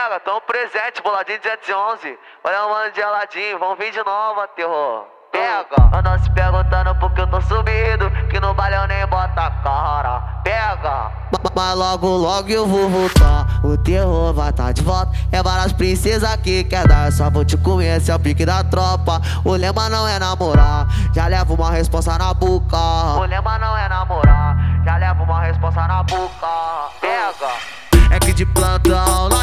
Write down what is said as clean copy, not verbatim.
Pega, tão presente, boladinho 211. Olha o mano de geladinho, vão vir de novo, terror. Pega, andam se perguntando porque eu tô sumido, que no baile eu nem bota a cara. Pega, mas logo logo eu vou voltar, o terror vai tá de volta. É várias princesas que quer dar, só vou te conhecer, é o pique da tropa. O lema não é namorar, já levo uma responsa na boca. o lema não é namorar, já levo uma responsa na boca. Pega, é que de plantão nós